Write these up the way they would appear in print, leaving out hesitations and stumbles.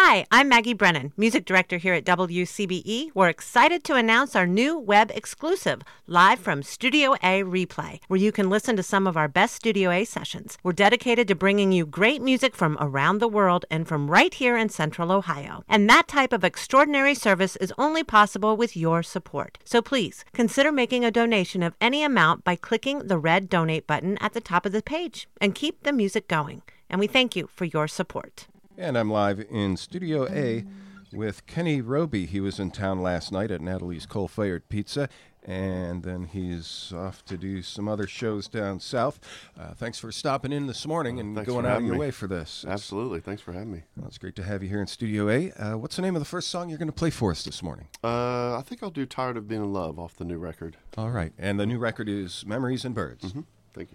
Hi, I'm Maggie Brennan, music director here at WCBE. We're excited to announce our new web exclusive, live from Studio A Replay, where you can listen to some of our best Studio A sessions. We're dedicated to bringing you great music from around the world and from right here in Central Ohio. And that type of extraordinary service is only possible with your support. So please, consider making a donation of any amount by clicking the red donate button at the top of the page and keep the music going. And we thank you for your support. And I'm live in Studio A with Kenny Roby. He was in town last night at Natalie's Coal-Fired Pizza, and then he's off to do some other shows down south. Thanks for stopping in this morning and going out of your way for this. Absolutely. Thanks for having me. Well, it's great to have you here in Studio A. What's the name of the first song you're going to play for us this morning? I think I'll do Tired of Being in Love off the new record. All right. And the new record is Memories and Birds. Mm-hmm. Thank you.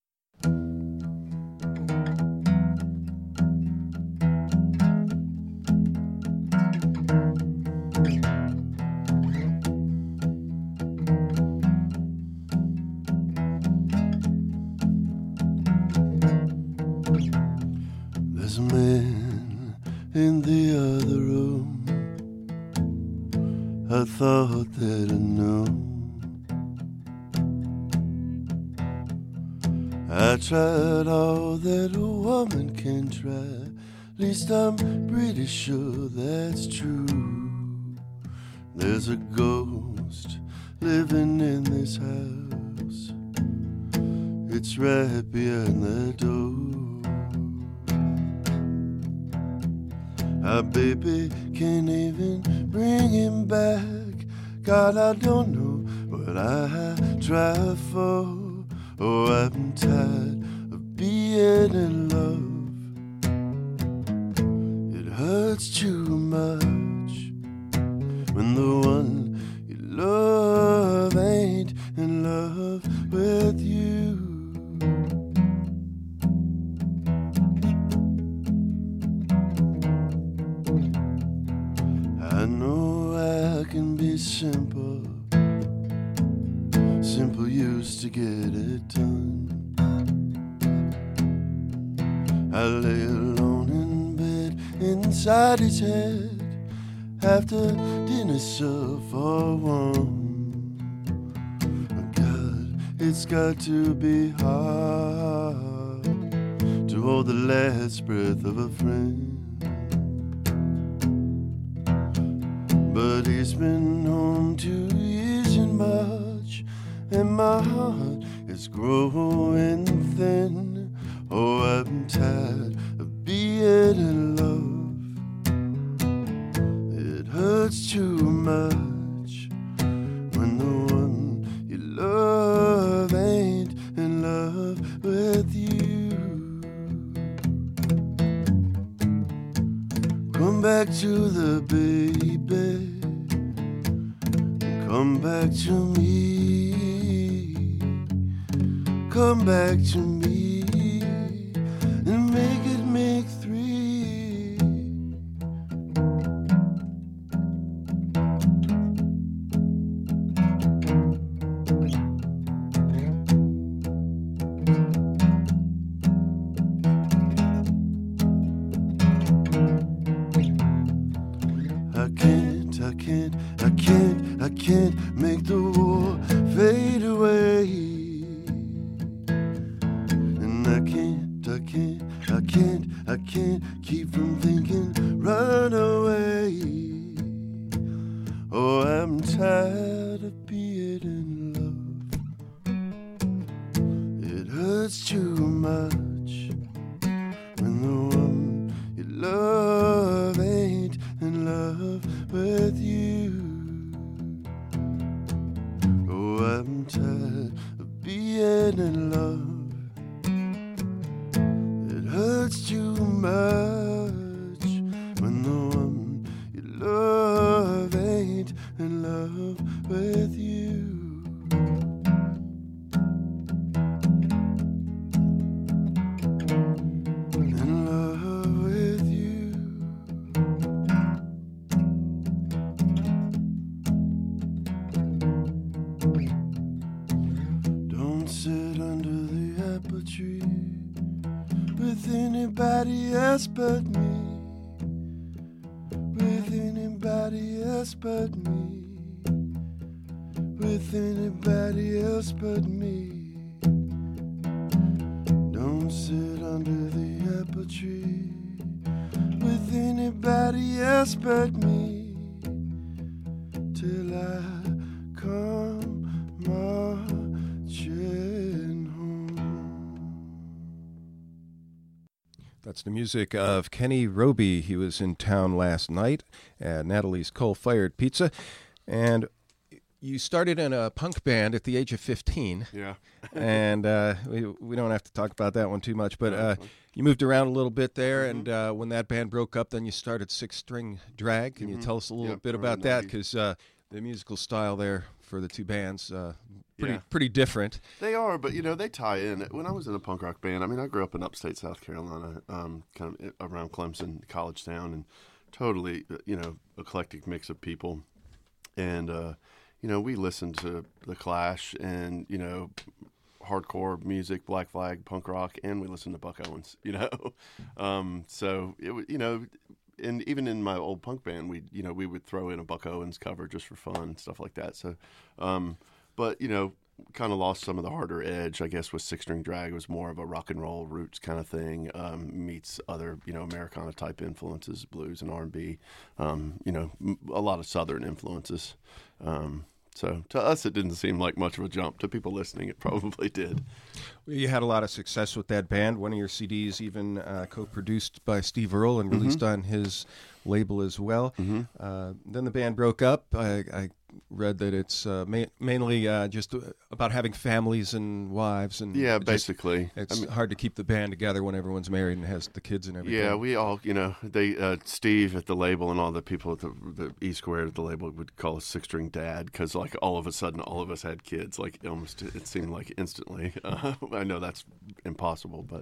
There's a man in the other room I thought that I knew. I tried all that a woman can try. At least I'm pretty sure that's true. There's a ghost living in this house. It's right behind the door. Our baby can't even bring him back. God, I don't know what I try for. Oh, I'm tired of being in love. It hurts too much when the one you love ain't in love with you. I know I can be simple. Simple used to get it done. I lay alone in bed inside his head after dinner served for one. Oh God, it's got to be hard to hold the last breath of a friend. But he's been home 2 years in March, and my heart is growing thin. Oh, I'm tired of being in love. It hurts too much when the one you love ain't in love with you. Come back to the baby. Come back to me. Come back to me and make three. I can't make the war fade away. And I can't keep from thinking, run away. Oh, I'm tired of being in love. It hurts too much when the one you love ain't in love with you. Oh, I'm tired of being in love. It hurts too much when the one you love ain't in love with you. In love with you. Don't sit under the apple tree with anybody else but me. anybody else but me. With anybody else but me. Don't sit under the apple tree with anybody else but me till I come marching home. That's the music of Kenny Roby. He was in town last night at Natalie's Coal-Fired Pizza. And you started in a punk band at the age of 15. Yeah. And we don't have to talk about that one too much, but you moved around a little bit there, and when that band broke up, then you started Six String Drag. Can you tell us a little bit about that? Because the musical style there for the two bands, pretty different. They are, but, they tie in. When I was in a punk rock band, I grew up in upstate South Carolina, kind of around Clemson, college town, and totally, eclectic mix of people. And, we listened to The Clash and, hardcore music, Black Flag, punk rock, and we listened to Buck Owens, So, and even in my old punk band, we would throw in a Buck Owens cover just for fun, stuff like that. So, but, kind of lost some of the harder edge, I guess, with Six String Drag. It was more of a rock and roll roots kind of thing, meets other, Americana type influences, blues and R&B, a lot of Southern influences. So to us, it didn't seem like much of a jump. To people listening, it probably did. Well, you had a lot of success with that band. One of your CDs even co-produced by Steve Earle and released on his label as well. Then the band broke up. I read that it's mainly just about having families and wives. And basically. It's hard to keep the band together when everyone's married and has the kids and everything. Yeah, we all, Steve at the label and all the people at the E Squared at the label would call us Six String Dad because, all of a sudden, all of us had kids. Almost, it seemed like instantly. I know that's impossible, but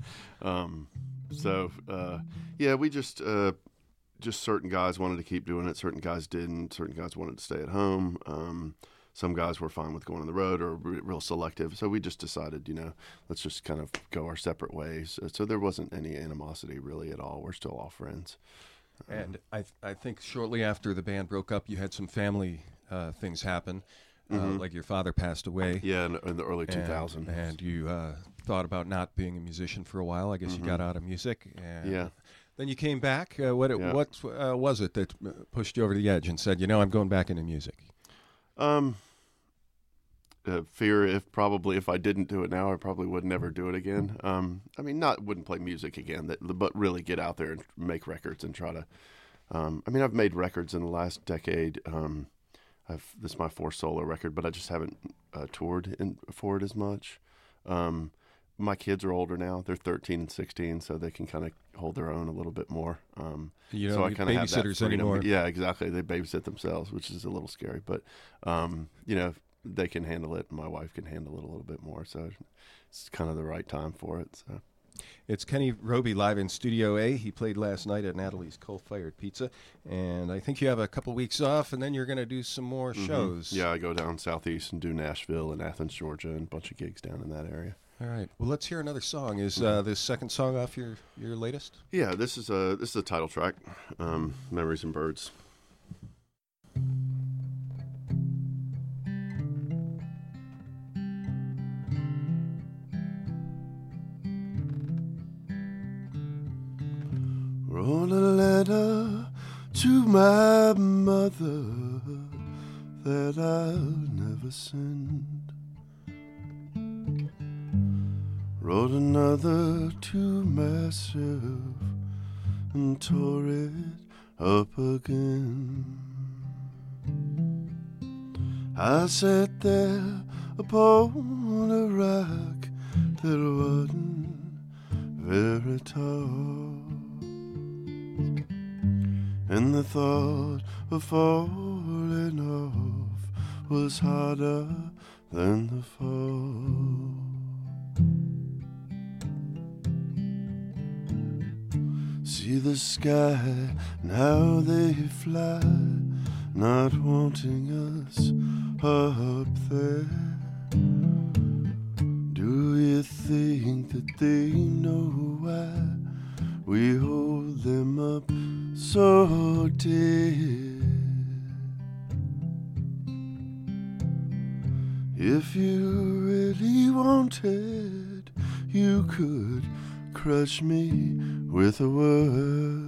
we just certain guys wanted to keep doing it, certain guys didn't, certain guys wanted to stay at home. Some guys were fine with going on the road or real selective. So we just decided, let's just kind of go our separate ways. So there wasn't any animosity really at all. We're still all friends. And I think shortly after the band broke up, you had some family things happen, like your father passed away. Yeah, in the early 2000s. And you thought about not being a musician for a while. I guess you got out of music. And then you came back. What was it that pushed you over the edge and said, I'm going back into music? Fear if I didn't do it now, I probably would never do it again. Wouldn't play music again, but really get out there and make records and try to. I've made records in the last decade. This is my fourth solo record, but I just haven't toured for it as much. My kids are older now; they're 13 and 16, so they can kind of hold their own a little bit more. So I kind of have that freedom anymore. Yeah, exactly. They babysit themselves, which is a little scary, but they can handle it. And my wife can handle it a little bit more, so it's kind of the right time for it. So. It's Kenny Roby live in Studio A. He played last night at Natalie's Coal-Fired Pizza, and I think you have a couple weeks off, and then you're going to do some more shows. Yeah, I go down southeast and do Nashville and Athens, Georgia, and a bunch of gigs down in that area. All right. Well, let's hear another song. Is this second song off your latest? Yeah, this is a title track, Memories and Birds. Wrote a letter to my mother that I'll never send. Wrote another to myself and tore it up again. I sat there upon a rock that wasn't very tall, and the thought of falling off was harder than the fall. See the sky, now they fly, not wanting us up there. Do you think that they know why we hold them up so dear? If you really wanted, you could crush me with a word.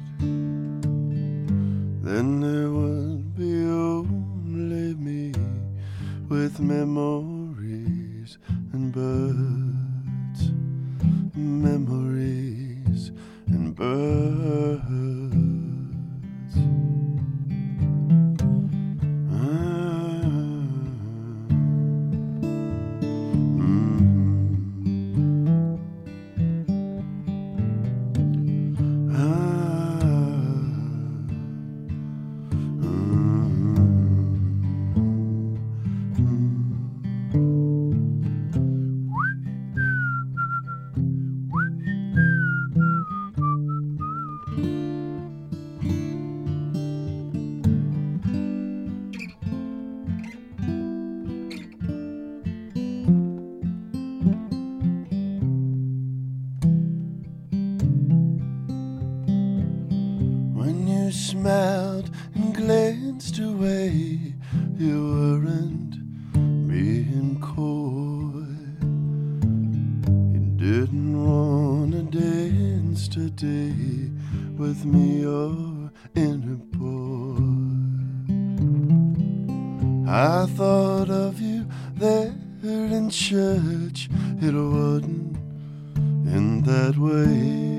Then there would be only me with memories and birds. Memories and birds. You smiled and glanced away. You weren't being coy. You didn't want to dance today with me or any boy. I thought of you there in church. It wasn't in that way.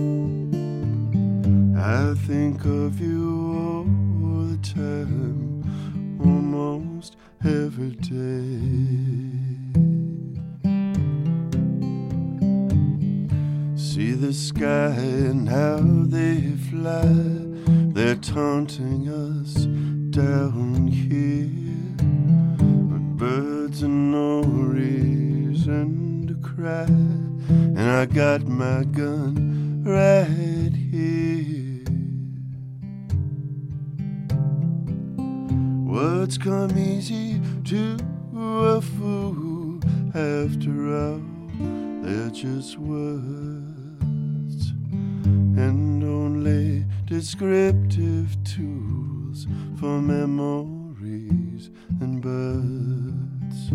I think of you all the time, almost every day. See the sky and how they fly, they're taunting us down here. But birds are no reason to cry, and I got my gun right here. Words come easy to a fool. After all, they're just words and only descriptive tools for memories and birds.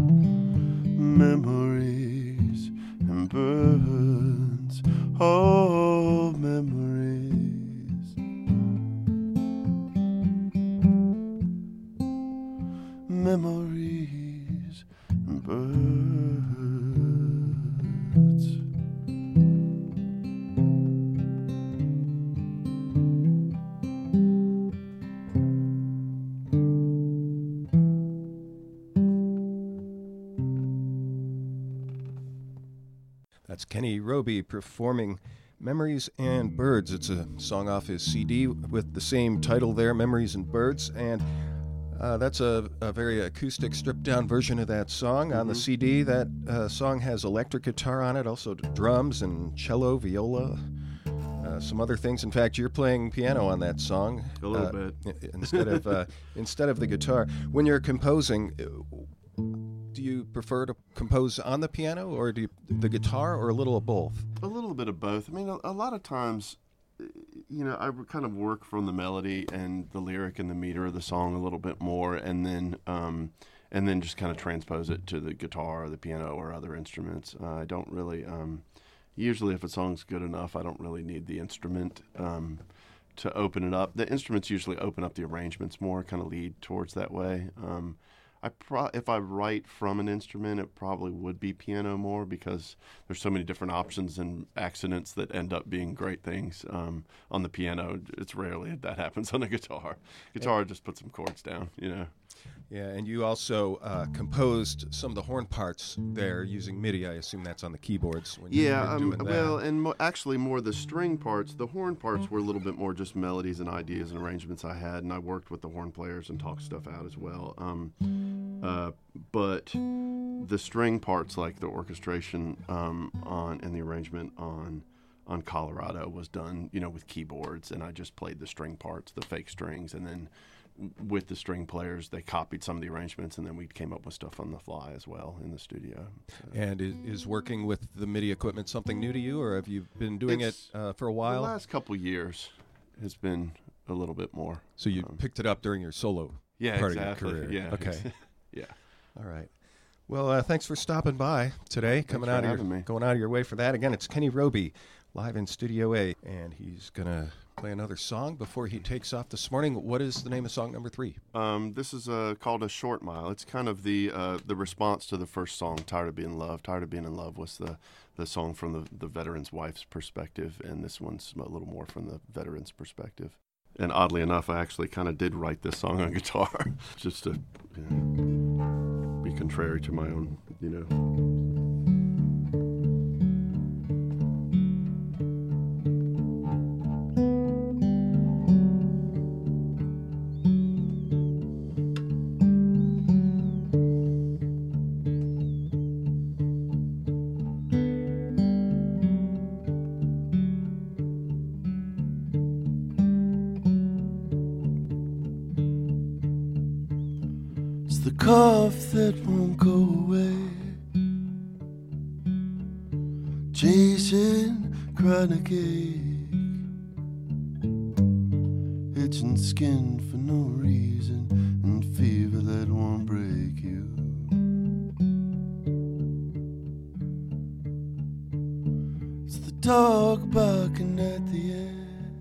Memories and birds. Oh, memories. Memories and birds. That's Kenny Roby performing Memories and Birds. It's a song off his CD with the same title there, Memories and Birds, and that's a very acoustic, stripped-down version of that song. On the CD, that song has electric guitar on it, also drums and cello, viola, some other things. In fact, you're playing piano on that song. A little bit. Instead of the guitar. When you're composing, do you prefer to compose on the piano or the guitar, or a little of both? A little bit of both. I mean, a lot of times, you know, I kind of work from the melody and the lyric and the meter of the song a little bit more, and then just kind of transpose it to the guitar or the piano or other instruments. I don't really, usually if a song's good enough, I don't really need the instrument to open it up. The instruments usually open up the arrangements more, kind of lead towards that way. If I write from an instrument, it probably would be piano more, because there's so many different options and accidents that end up being great things. On the piano, it's rarely that happens on the guitar. Guitar just puts some chords down, you know. Yeah, and you also composed some of the horn parts there using MIDI. I assume that's on the keyboards when you were doing that. Well, and actually more the string parts. The horn parts were a little bit more just melodies and ideas and arrangements I had, and I worked with the horn players and talked stuff out as well. But the string parts, like the orchestration and the arrangement on Colorado, was done, you know, with keyboards, and I just played the string parts, the fake strings, and then with the string players, they copied some of the arrangements, and then we came up with stuff on the fly as well in the studio. So. And is working with the MIDI equipment something new to you, or have you been doing it for a while? The last couple years has been a little bit more. So you picked it up during your solo part of your career. Yeah. Okay. Yeah. All right. Well, thanks for stopping by today. Going out of your way for that. Again, it's Kenny Roby live in Studio A, and he's gonna play another song before he takes off this morning. What is the name of song number 3? This is called A Short Mile. It's kind of the response to the first song, Tired of Being Loved. Tired of Being in Love was the song from the veteran's wife's perspective, and this one's a little more from the veteran's perspective. And oddly enough, I actually kind of did write this song on guitar, just to be contrary to my own, The cough that won't go away, chasing chronic ache, itching skin for no reason, and fever that won't break you. It's the dog barking at the air,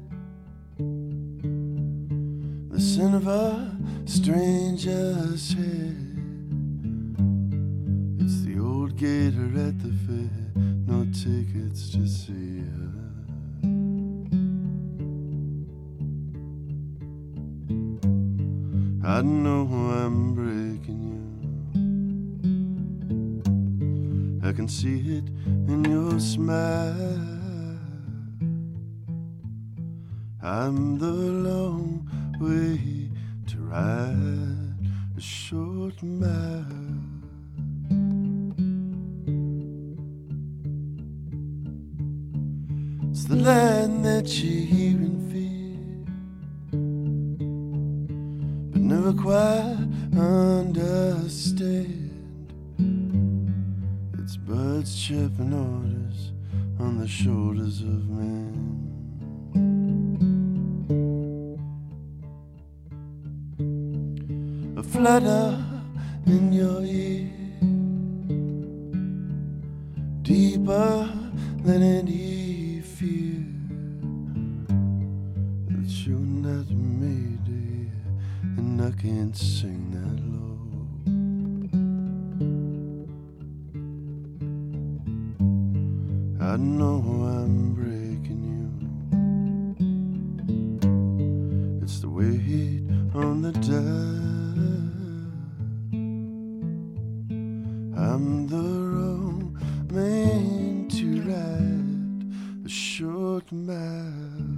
the scent of a stranger's head. It's the old gator at the fair, no tickets to see her. I know I'm breaking you, I can see it in your smile. I'm the long way to ride a short mile. It's the land that you hear and fear, but never quite understand. It's birds chirping orders on the shoulders of men. A flutter in your ear, deeper than any fear that you're not made to hear, and I can't sing that low. I know I'm breaking you, it's the weight on the dial. I'm the wrong man to ride a short mile.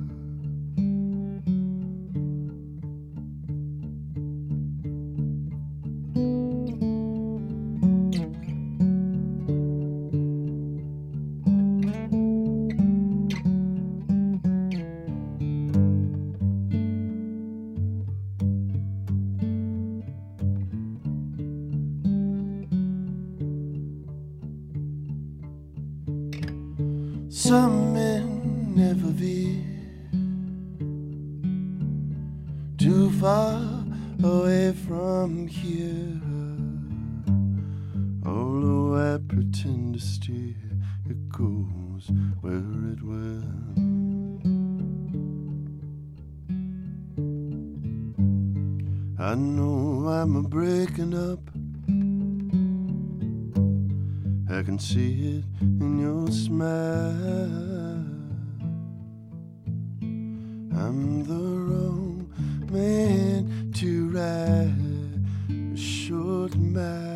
Some men never veer too far away from here. Although I pretend to steer, it goes where it will. I know I'm a breaking up, I can see it in your smile. I'm the wrong man to ride a short mile.